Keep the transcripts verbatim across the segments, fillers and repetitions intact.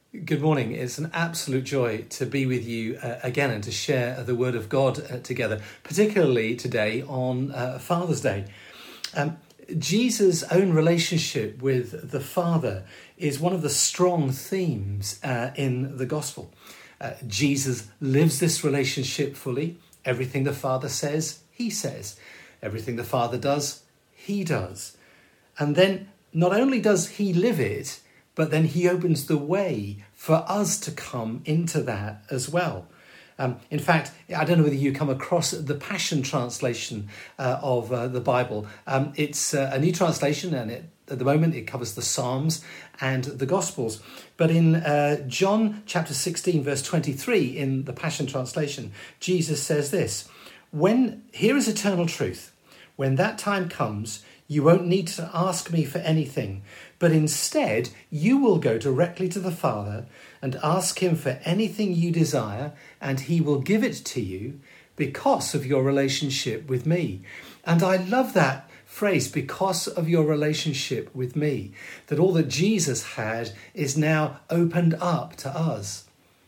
Good morning. It's an absolute joy to be with you uh, again and to share the Word of God uh, together, particularly today on uh, Father's Day. Um, Jesus' own relationship with the Father is one of the strong themes uh, in the Gospel. Uh, Jesus lives this relationship fully. Everything the Father says, he says. Everything the Father does, he does. And then not only does he live it, but then he opens the way for us to come into that as well. Um, in fact, I don't know whether you come across the Passion Translation uh, of uh, the Bible. Um, it's uh, a new translation, and it, at the moment it covers the Psalms and the Gospels. But in uh, John chapter sixteen, verse twenty-three, in the Passion Translation, Jesus says this: "When here is eternal truth. When that time comes, you won't need to ask me for anything, but instead you will go directly to the Father and ask him for anything you desire, and he will give it to you because of your relationship with me." And I love that phrase, because of your relationship with me, that all that Jesus had is now opened up to us.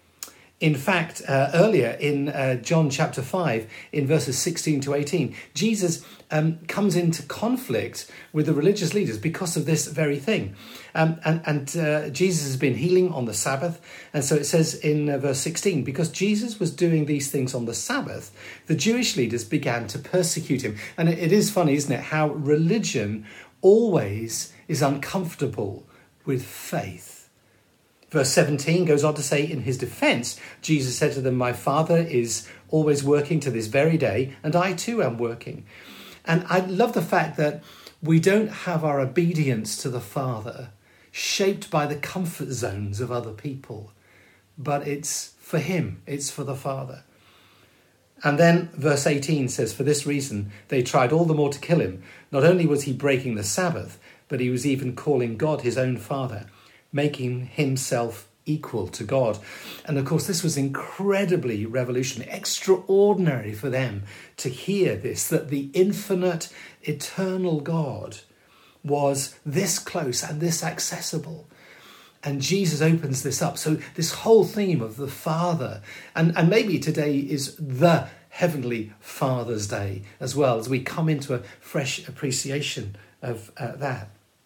In fact, uh, earlier in uh, John chapter five, in verses sixteen to eighteen, Jesus um, comes into conflict with the religious leaders because of this very thing. Um, and and uh, Jesus has been healing on the Sabbath. And so it says in uh, verse sixteen, because Jesus was doing these things on the Sabbath, the Jewish leaders began to persecute him. And it, it is funny, isn't it, how religion always is uncomfortable with faith. Verse seventeen goes on to say, in his defense, Jesus said to them, "My Father is always working to this very day, and I too am working." And I love the fact that we don't have our obedience to the Father shaped by the comfort zones of other people, but it's for him, it's for the Father. And then verse eighteen says, "For this reason, they tried all the more to kill him. Not only was he breaking the Sabbath, but he was even calling God his own Father, making himself equal to God." And of course, this was incredibly revolutionary, extraordinary for them to hear this, that the infinite, eternal God was this close and this accessible. And Jesus opens this up. So this whole theme of the Father, and, and maybe today is the Heavenly Father's Day as well, as we come into a fresh appreciation of uh, that.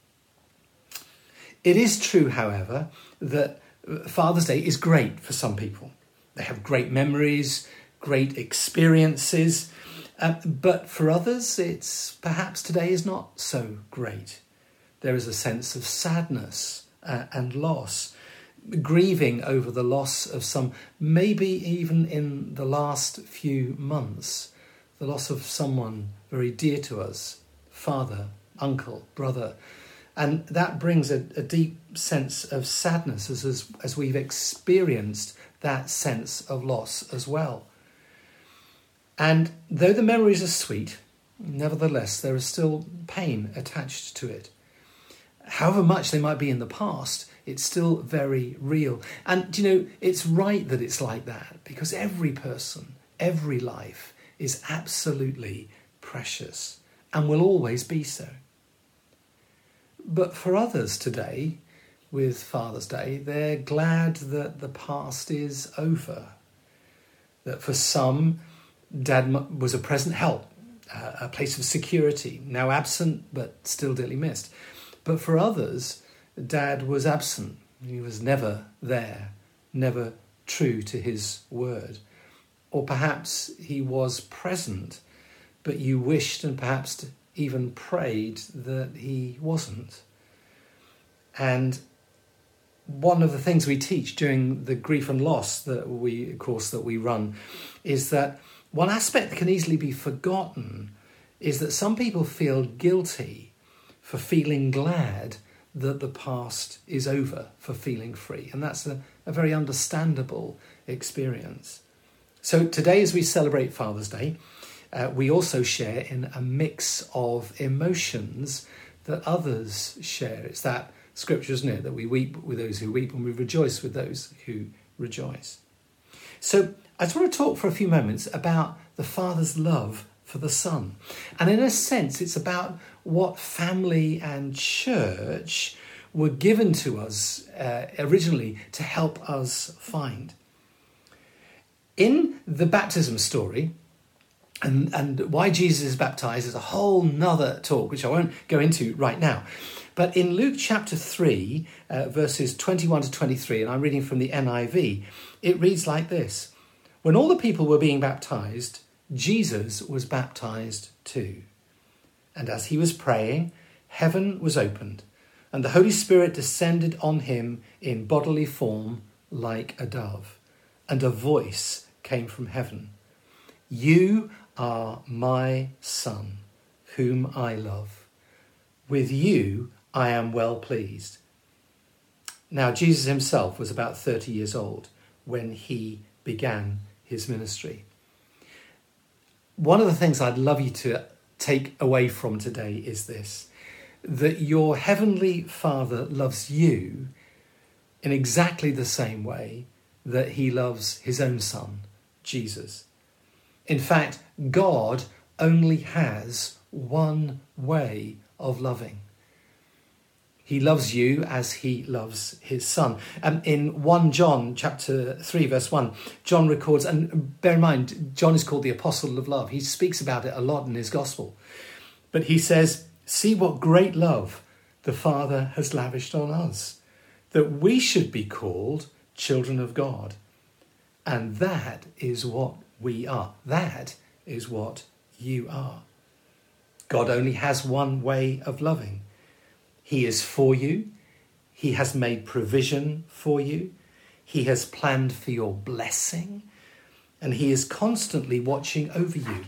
It is true, however, that Father's Day is great for some people. They have great memories, great experiences, uh, but for others, it's perhaps today is not so great. There is a sense of sadness uh, and loss, grieving over the loss of some, maybe even in the last few months, the loss of someone very dear to us, father, uncle, brother. And that brings a, a deep sense of sadness as, as as we've experienced that sense of loss as well. And though the memories are sweet, nevertheless, there is still pain attached to it. However much they might be in the past, it's still very real. And, you know, it's right that it's like that, because every person, every life is absolutely precious and will always be so. But for others today, with Father's Day, they're glad that the past is over. That for some, Dad was a present help, uh, a place of security, now absent but still dearly missed. But for others, Dad was absent. He was never there, never true to his word. Or perhaps he was present, but you wished and perhaps even prayed that he wasn't. And one of the things we teach during the grief and loss that we, of course, that we run, is that one aspect that can easily be forgotten is that some people feel guilty for feeling glad that the past is over, for feeling free. And that's a, a very understandable experience. So today, as we celebrate Father's Day, Uh, we also share in a mix of emotions that others share. It's that scripture, isn't it, that we weep with those who weep and we rejoice with those who rejoice. So I just want to talk for a few moments about the Father's love for the Son. And in a sense, it's about what family and church were given to us uh, originally to help us find. In the baptism story, and, and why Jesus is baptized is a whole nother talk, which I won't go into right now. But in Luke chapter three, uh, verses twenty-one to twenty-three, and I'm reading from the N I V, it reads like this. When all the people were being baptized, Jesus was baptized too. And as he was praying, heaven was opened, and the Holy Spirit descended on him in bodily form like a dove. And a voice came from heaven. You are my Son, whom I love. With you I am well pleased. Now Jesus himself was about thirty years old when he began his ministry. One of the things I'd love you to take away from today is this, that your heavenly Father loves you in exactly the same way that he loves his own Son, Jesus. In fact, God only has one way of loving. He loves you as he loves his Son. Um, in First John chapter three, verse one, John records, and bear in mind, John is called the Apostle of Love. He speaks about it a lot in his Gospel. But he says, see what great love the Father has lavished on us, that we should be called children of God. And that is what we are. That is what you are. God only has one way of loving. He is for you. He has made provision for you. He has planned for your blessing. And he is constantly watching over you.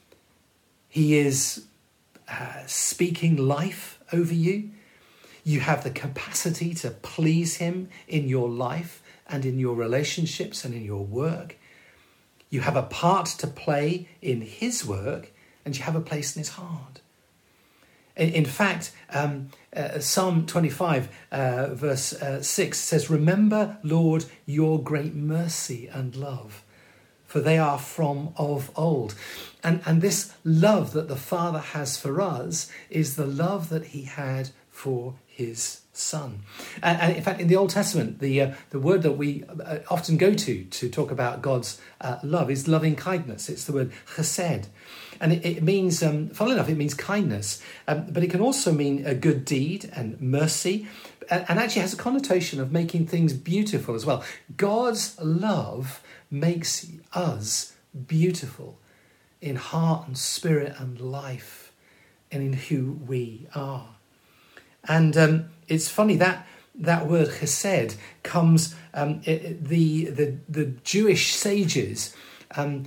He is uh, speaking life over you. You have the capacity to please him in your life and in your relationships and in your work. You have a part to play in his work, and you have a place in his heart. In, in fact, um, uh, Psalm twenty-five, uh, verse uh, six says, remember, Lord, your great mercy and love, for they are from of old. And, and this love that the Father has for us is the love that he had for his Son. And, and in fact, in the Old Testament, the uh, the word that we uh, often go to to talk about God's uh, love is loving kindness. It's the word chesed. And it, it means, um, funnily enough, it means kindness. Um, but it can also mean a good deed and mercy. And, and actually has a connotation of making things beautiful as well. God's love makes us beautiful in heart and spirit and life and in who we are. And um, it's funny that that word chesed comes, um, it, the, the the Jewish sages um,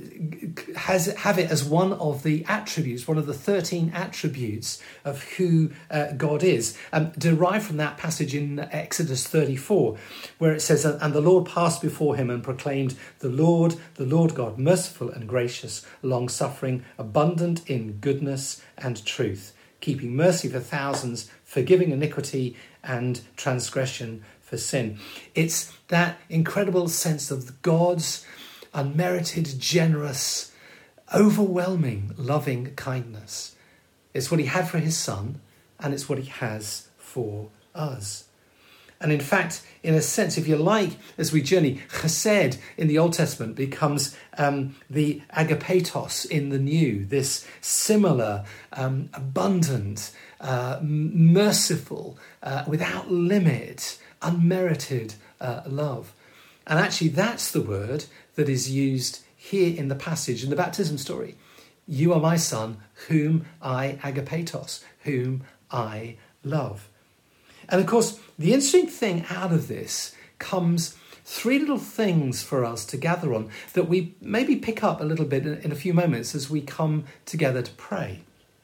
has have it as one of the attributes, one of the thirteen attributes of who uh, God is, um, derived from that passage in Exodus thirty-four, where it says, and the Lord passed before him and proclaimed, the Lord, the Lord God, merciful and gracious, long-suffering, abundant in goodness and truth, keeping mercy for thousands, forgiving iniquity and transgression for sin. It's that incredible sense of God's unmerited, generous, overwhelming, loving kindness. It's what he had for his Son, and it's what he has for us. And in fact, in a sense, if you like, as we journey, chesed in the Old Testament becomes um, the agapetos in the New, this similar, um, abundant, uh, merciful, uh, without limit, unmerited uh, love. And actually, that's the word that is used here in the passage, in the baptism story. You are my Son, whom I agapetos, whom I love. And of course, the interesting thing out of this comes three little things for us to gather on that we maybe pick up a little bit in a few moments as we come together to pray.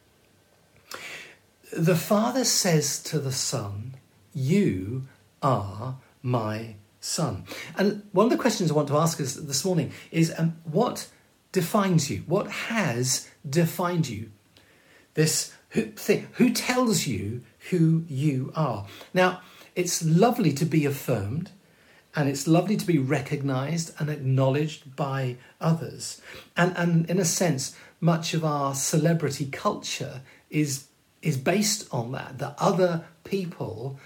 The Father says to the Son, you are my Son. And one of the questions I want to ask us this morning is, um, what defines you? What has defined you? This who, thing, who tells you who you are? Now, it's lovely to be affirmed, and it's lovely to be recognised and acknowledged by others. And, and in a sense, much of our celebrity culture is, is based on that, that other people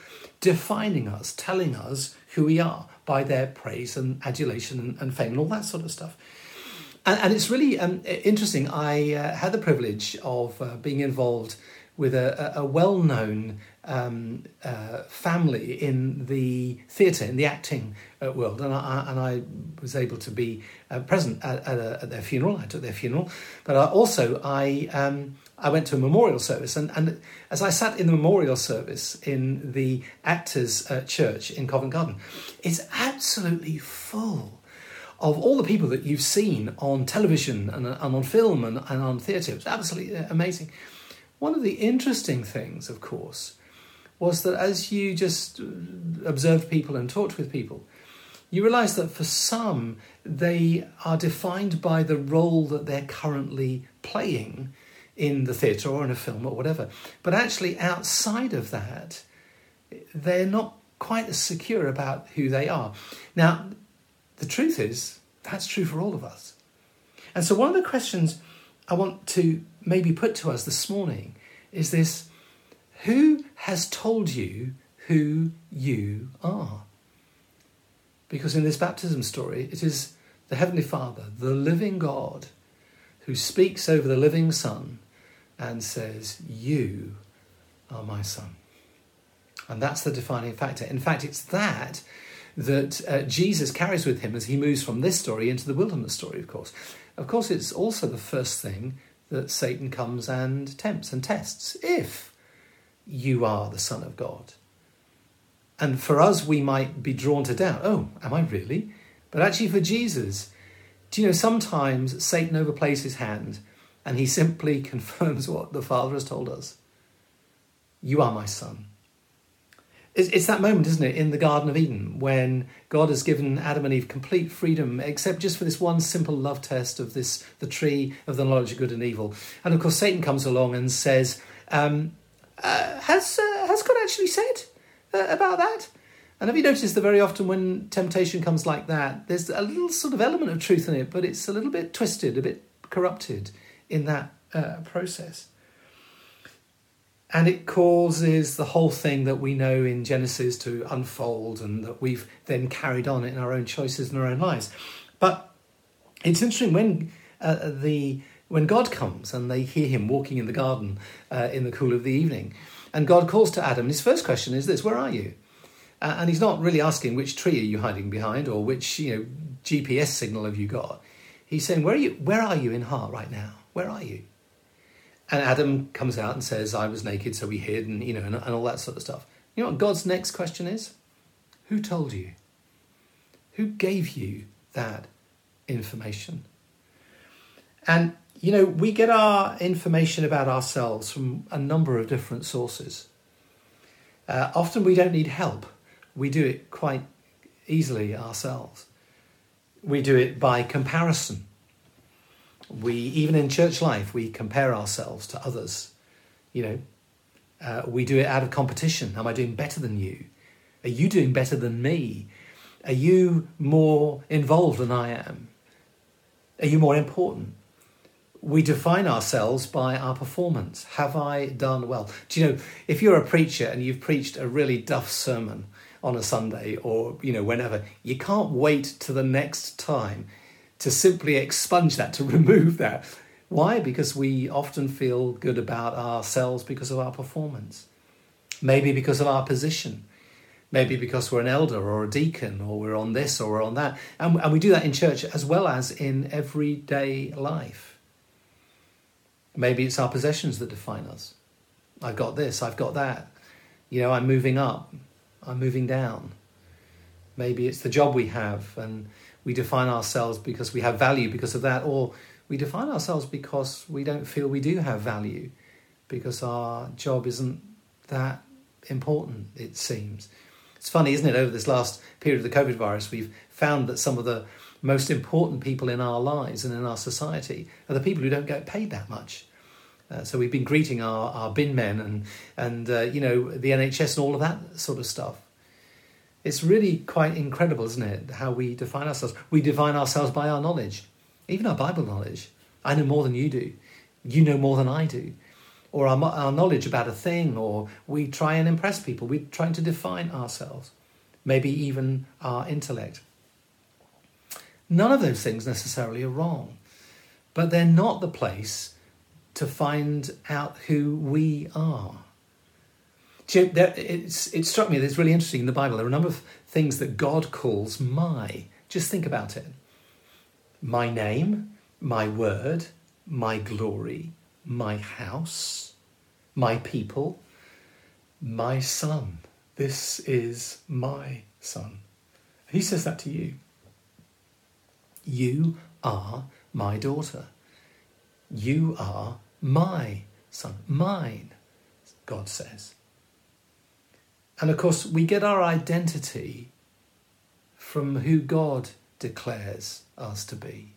defining us, telling us who we are by their praise and adulation and, and fame and all that sort of stuff. And, and it's really um, interesting. I uh, had the privilege of uh, being involved with a, a well-known um, uh, family in the theatre, in the acting uh, world, and I, and I was able to be uh, present at, at, a, at their funeral. I took their funeral, but I also I um, I went to a memorial service, and, and as I sat in the memorial service in the Actors uh, Church in Covent Garden, it's absolutely full of all the people that you've seen on television and, and on film and, and on theatre. It was absolutely amazing. One of the interesting things, of course, was that as you just observed people and talked with people, you realise that for some, they are defined by the role that they're currently playing in the theatre or in a film or whatever. But actually, outside of that, they're not quite as secure about who they are. Now, the truth is, that's true for all of us. And so one of the questions I want to maybe put to us this morning is this: who has told you who you are? Because in this baptism story, it is the Heavenly Father, the living God, who speaks over the living Son and says, "You are my Son." And that's the defining factor. In fact, it's that that uh, Jesus carries with him as he moves from this story into the wilderness story, of course. Of course, it's also the first thing that Satan comes and tempts and tests. If you are the Son of God. And for us, we might be drawn to doubt. Oh, am I really? But actually for Jesus, do you know, sometimes Satan overplays his hand and he simply confirms what the Father has told us. You are my Son. It's, it's that moment, isn't it, in the Garden of Eden when God has given Adam and Eve complete freedom, except just for this one simple love test of this, the tree of the knowledge of good and evil. And of course, Satan comes along and says, um, uh, has, uh, has God actually said uh, about that? And have you noticed that very often when temptation comes like that, there's a little sort of element of truth in it, but it's a little bit twisted, a bit corrupted in that uh, process. And it causes the whole thing that we know in Genesis to unfold and that we've then carried on in our own choices and our own lives. But it's interesting when uh, the when God comes and they hear him walking in the garden uh, in the cool of the evening, and God calls to Adam, his first question is this: where are you? Uh, and he's not really asking which tree are you hiding behind or which, you know, G P S signal have you got. He's saying, where are you? Where are you in heart right now? Where are you? And Adam comes out and says, I was naked, so we hid, and you know, and, and all that sort of stuff. You know what God's next question is? Who told you? Who gave you that information? And, you know, we get our information about ourselves from a number of different sources. Uh, often we don't need help. We do it quite easily ourselves. We do it by comparison. We, even in church life, we compare ourselves to others. You know, uh, we do it out of competition. Am I doing better than you? Are you doing better than me? Are you more involved than I am? Are you more important? We define ourselves by our performance. Have I done well? Do you know, if you're a preacher and you've preached a really duff sermon on a Sunday or, you know, whenever, you can't wait to the next time to simply expunge that, to remove that. Why? Because we often feel good about ourselves because of our performance. Maybe because of our position. Maybe because we're an elder or a deacon or we're on this or we're on that. And, and we do that in church as well as in everyday life. Maybe it's our possessions that define us. I've got this, I've got that. You know, I'm moving up, I'm moving down. Maybe it's the job we have and we define ourselves because we have value because of that, or we define ourselves because we don't feel we do have value, because our job isn't that important, it seems. It's funny, isn't it? Over this last period of the COVID virus, we've found that some of the most important people in our lives and in our society are the people who don't get paid that much. Uh, so we've been greeting our, our bin men and, and uh, you know, the N H S and all of that sort of stuff. It's really quite incredible, isn't it, how we define ourselves. We define ourselves by our knowledge, even our Bible knowledge. I know more than you do. You know more than I do. or our, our knowledge about a thing, or we try and impress people. We're trying to define ourselves, maybe even our intellect. None of those things necessarily are wrong, but they're not the place to find out who we are. Do you know, there, it's, it struck me that it's really interesting in the Bible. There are a number of things that God calls my. Just think about it. My name, my word, my glory, my house, my people, my son. This is my son. He says that to you. You are my daughter. You are my son. Mine, God says. And of course, we get our identity from who God declares us to be.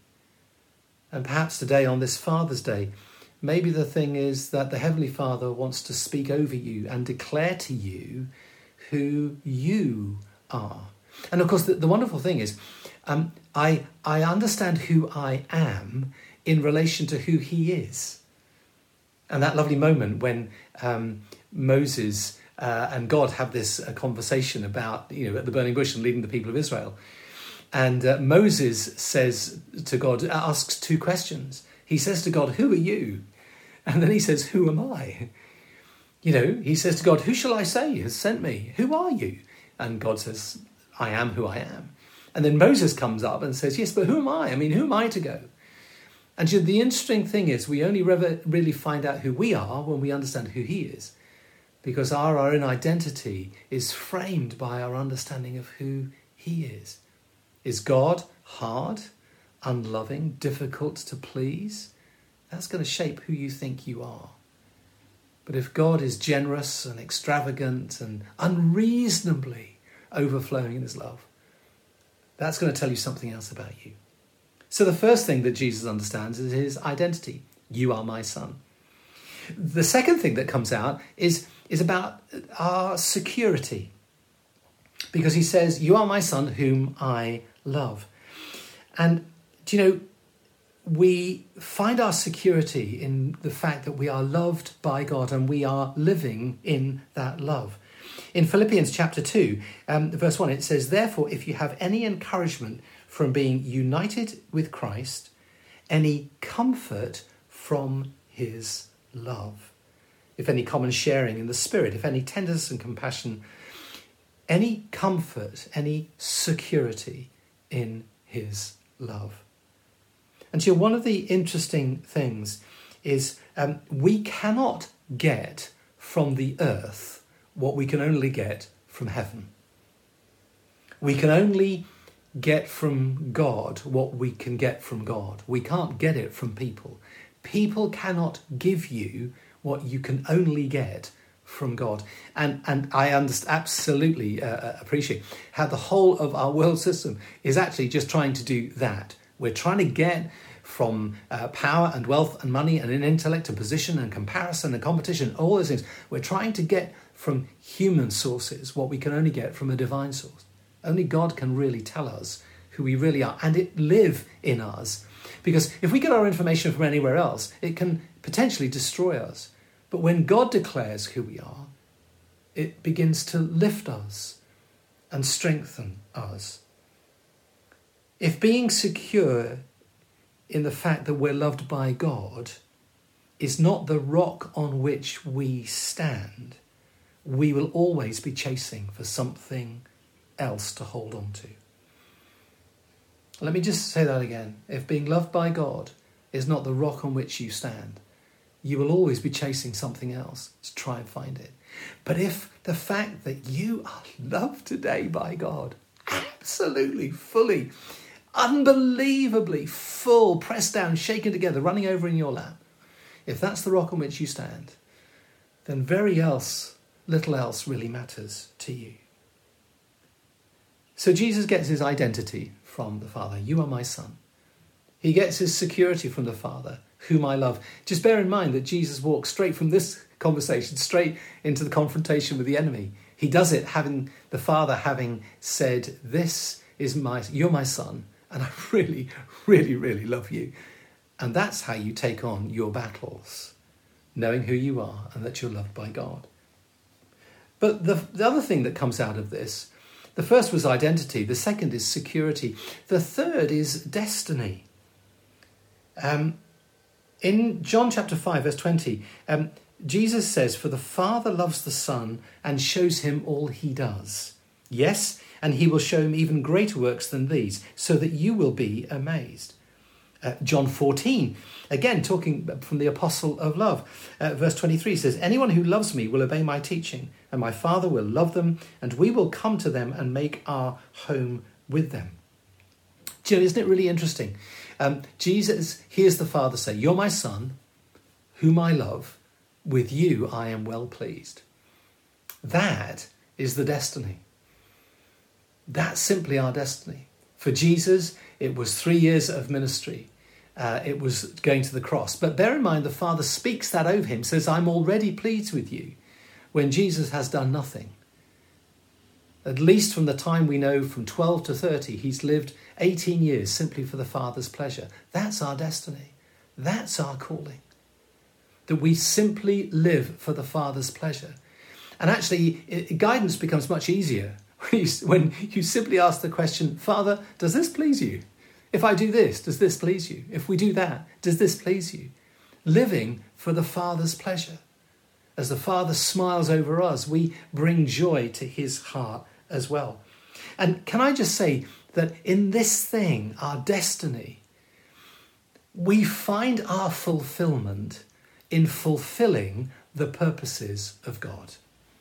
And perhaps today, on this Father's Day, maybe the thing is that the Heavenly Father wants to speak over you and declare to you who you are. And of course, the, the wonderful thing is, um, I, I understand who I am in relation to who he is. And that lovely moment when um, Moses uh, and God have this uh, conversation about, you know, at the burning bush and leading the people of Israel. And uh, Moses says to God, asks two questions. He says to God, who are you? And then he says, who am I? You know, he says to God, who shall I say has sent me? Who are you? And God says, I am who I am. And then Moses comes up and says, yes, but who am I? I mean, who am I to go? And the interesting thing is we only really find out who we are when we understand who he is. Because our, our own identity is framed by our understanding of who he is. Is God hard, unloving, difficult to please? That's going to shape who you think you are. But if God is generous and extravagant and unreasonably overflowing in his love, that's going to tell you something else about you. So the first thing that Jesus understands is his identity. You are my son. The second thing that comes out is, is about our security. Because he says, you are my son whom I love. And, do you know, we find our security in the fact that we are loved by God and we are living in that love. In Philippians chapter two, um, verse one, it says, therefore, if you have any encouragement from being united with Christ, any comfort from his love, if any common sharing in the Spirit, if any tenderness and compassion, any comfort, any security in his love. And so one of the interesting things is um, we cannot get from the earth what we can only get from heaven. We can only get from God what we can get from God. We can't get it from people. People cannot give you what you can only get from God. And and I understand, absolutely uh, appreciate how the whole of our world system is actually just trying to do that. We're trying to get from uh, power and wealth and money and in intellect and position and comparison and competition, all those things. We're trying to get from human sources what we can only get from a divine source. Only God can really tell us who we really are, and it live in us. Because if we get our information from anywhere else, it can potentially destroy us. But when God declares who we are, it begins to lift us and strengthen us. If being secure in the fact that we're loved by God is not the rock on which we stand, we will always be chasing for something else to hold on to. Let me just say that again. If being loved by God is not the rock on which you stand, you will always be chasing something else to try and find it. But if the fact that you are loved today by God, absolutely, fully, unbelievably full, pressed down, shaken together, running over in your lap, if that's the rock on which you stand, then very else, little else really matters to you. So Jesus gets his identity from the Father. You are my son. He gets his security from the Father, whom I love. Just bear in mind that Jesus walks straight from this conversation, straight into the confrontation with the enemy. He does it having the Father having said, this is my, you're my son, and I really, really, really love you. And that's how you take on your battles. knowing who you are and that you're loved by God. But the, the other thing that comes out of this, the first was identity, the second is security, the third is destiny. Um, in John chapter five, verse twenty, um, Jesus says, "For the Father loves the Son and shows him all he does. Yes, and he will show him even greater works than these, so that you will be amazed." Uh, John fourteen, again talking from the apostle of love, uh, verse twenty-three says, "Anyone who loves me will obey my teaching, and my Father will love them, and we will come to them and make our home with them." Do you know, isn't it really interesting? Um, Jesus hears the Father say, "You're my Son, whom I love. With you I am well pleased." That is the destiny. That's simply our destiny. For Jesus, it was three years of ministry. Uh, it was going to the cross. But bear in mind, the Father speaks that over him, says, "I'm already pleased with you," when Jesus has done nothing. At least from the time we know, from twelve to thirty, he's lived eighteen years simply for the Father's pleasure. That's our destiny. That's our calling. That we simply live for the Father's pleasure. And actually, it, guidance becomes much easier when you, when you simply ask the question, "Father, does this please you? If I do this, does this please you? If we do that, does this please you?" Living for the Father's pleasure. As the Father smiles over us, we bring joy to his heart as well. And can I just say that in this thing, our destiny, we find our fulfillment in fulfilling the purposes of God.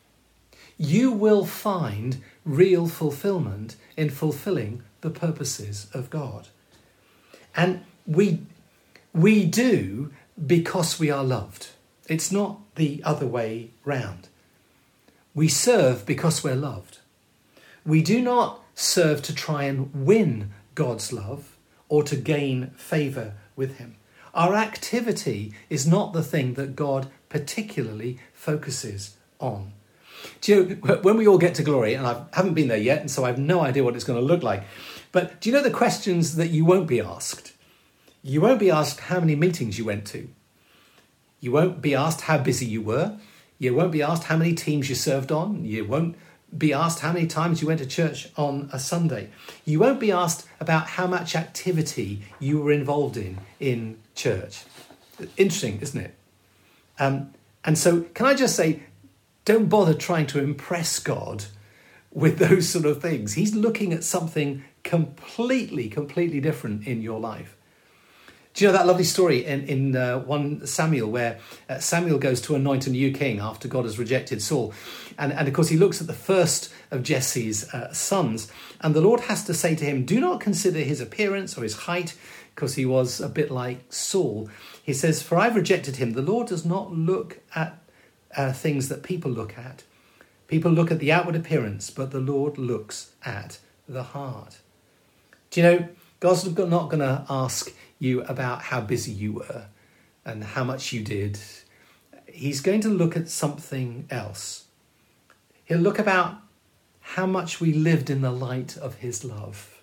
You will find real fulfillment in fulfilling the purposes of God. And we, we do because we are loved. It's not the other way round. We serve because we're loved. We do not serve to try and win God's love or to gain favour with him. Our activity is not the thing that God particularly focuses on. Do you know, when we all get to glory, and I haven't been there yet, and so I have no idea what it's going to look like, but do you know the questions that you won't be asked? You won't be asked how many meetings you went to. You won't be asked how busy you were. You won't be asked how many teams you served on. You won't be asked how many times you went to church on a Sunday. You won't be asked about how much activity you were involved in in church. Interesting, isn't it? Um, and so can I just say, don't bother trying to impress God with those sort of things. He's looking at something completely, completely different in your life. Do you know that lovely story in, in uh, First Samuel where uh, Samuel goes to anoint a new king after God has rejected Saul? And, and of course, he looks at the first of Jesse's uh, sons, and the Lord has to say to him, "Do not consider his appearance or his height," because he was a bit like Saul. He says, "For I've rejected him." The Lord does not look at uh, things that people look at. People look at the outward appearance, but the Lord looks at the heart. Do you know, God's not going to ask you about how busy you were and how much you did. He's going to look at something else. He'll look about how much we lived in the light of his love.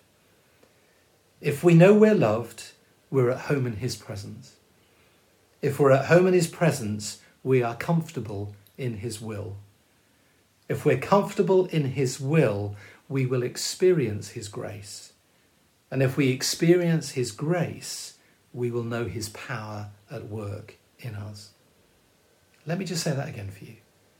If we know we're loved, we're at home in his presence. If we're at home in his presence, we are comfortable in his will. If we're comfortable in his will, we will experience his grace. And if we experience his grace, we will know his power at work in us. Let me just say that again for you.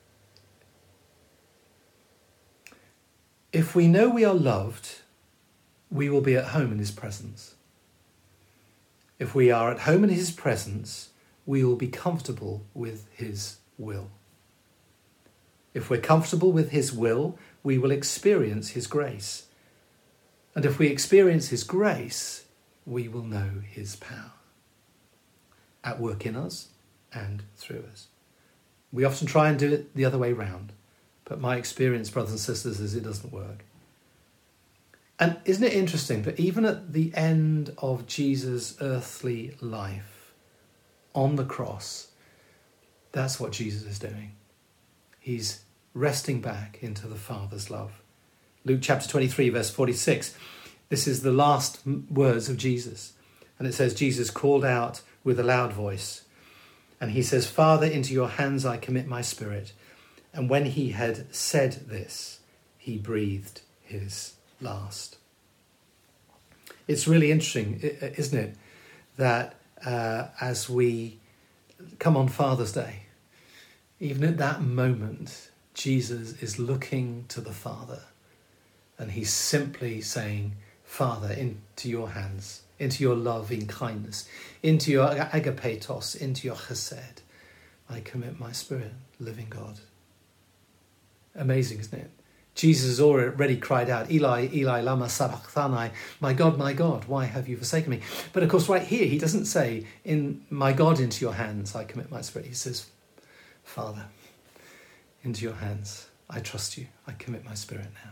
If we know we are loved, we will be at home in his presence. If we are at home in his presence, we will be comfortable with his will. If we're comfortable with his will, we will experience his grace. And if we experience his grace, we will know his power at work in us and through us. We often try and do it the other way round, but my experience, brothers and sisters, is it doesn't work. And isn't it interesting that even at the end of Jesus' earthly life, on the cross, that's what Jesus is doing. He's resting back into the Father's love. Luke chapter twenty-three, verse forty-six. This is the last words of Jesus. And it says, Jesus called out with a loud voice, And he says, Father, into your hands I commit my spirit. And when he had said this, he breathed his last. It's really interesting, isn't it, that uh, as we come on Father's Day, even at that moment, Jesus is looking to the Father and he's simply saying, Father, into your hands, into your loving kindness, into your agapetos, into your chesed, I commit my spirit, living God. Amazing, isn't it? Jesus has already cried out, Eli, Eli, lama sabachthani, my God, my God, why have you forsaken me? But of course, right here, he doesn't say, in my God, into your hands, I commit my spirit. He says, Father, into your hands, I trust you, I commit my spirit now.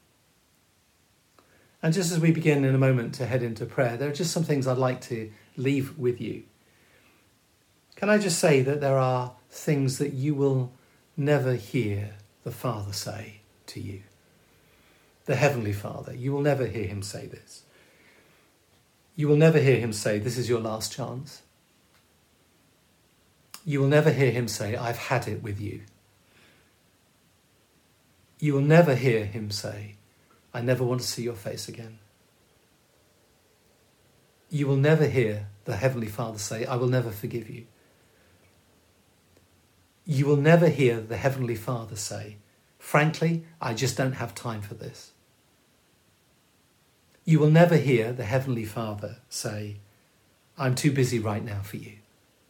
And just as we begin in a moment to head into prayer, there are just some things I'd like to leave with you. Can I just say that there are things that you will never hear the Father say to you? The Heavenly Father, you will never hear him say this. You will never hear him say, this is your last chance. You will never hear him say, I've had it with you. You will never hear him say, I never want to see your face again. You will never hear the Heavenly Father say, I will never forgive you. You will never hear the Heavenly Father say, frankly, I just don't have time for this. You will never hear the Heavenly Father say, I'm too busy right now for you.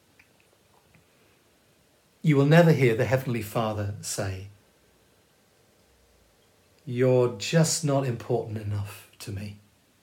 You will never hear the Heavenly Father say, you're just not important enough to me.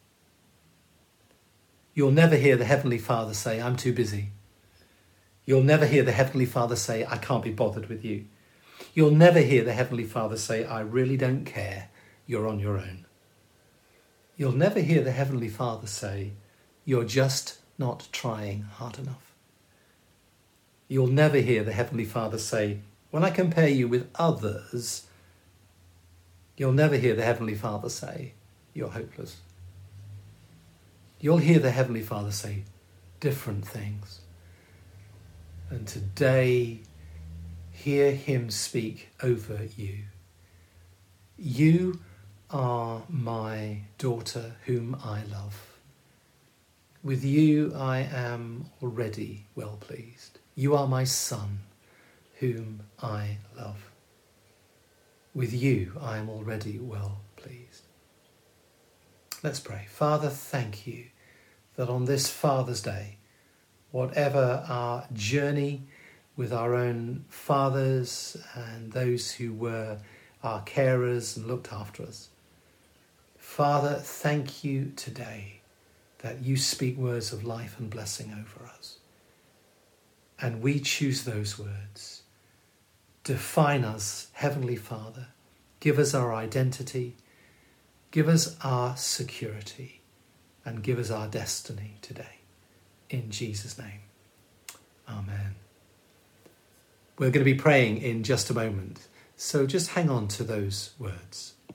You'll never hear the Heavenly Father say, I'm too busy. You'll never hear the Heavenly Father say, I can't be bothered with you. You'll never hear the Heavenly Father say, I really don't care, you're on your own. You'll never hear the Heavenly Father say, you're just not trying hard enough. You'll never hear the Heavenly Father say, when I compare you with others, you'll never hear the Heavenly Father say, you're hopeless. You'll hear the Heavenly Father say different things. And today, hear him speak over you. You are my daughter whom I love. With you I am already well pleased. You are my son whom I love. With you I am already well pleased. Let's pray. Father, thank you that on this Father's Day, whatever our journey with our own fathers and those who were our carers and looked after us, Father, thank you today that you speak words of life and blessing over us. And we choose those words. Define us, Heavenly Father. Give us our identity. Give us our security. And give us our destiny today. In Jesus' name. Amen. We're going to be praying in just a moment. So just hang on to those words.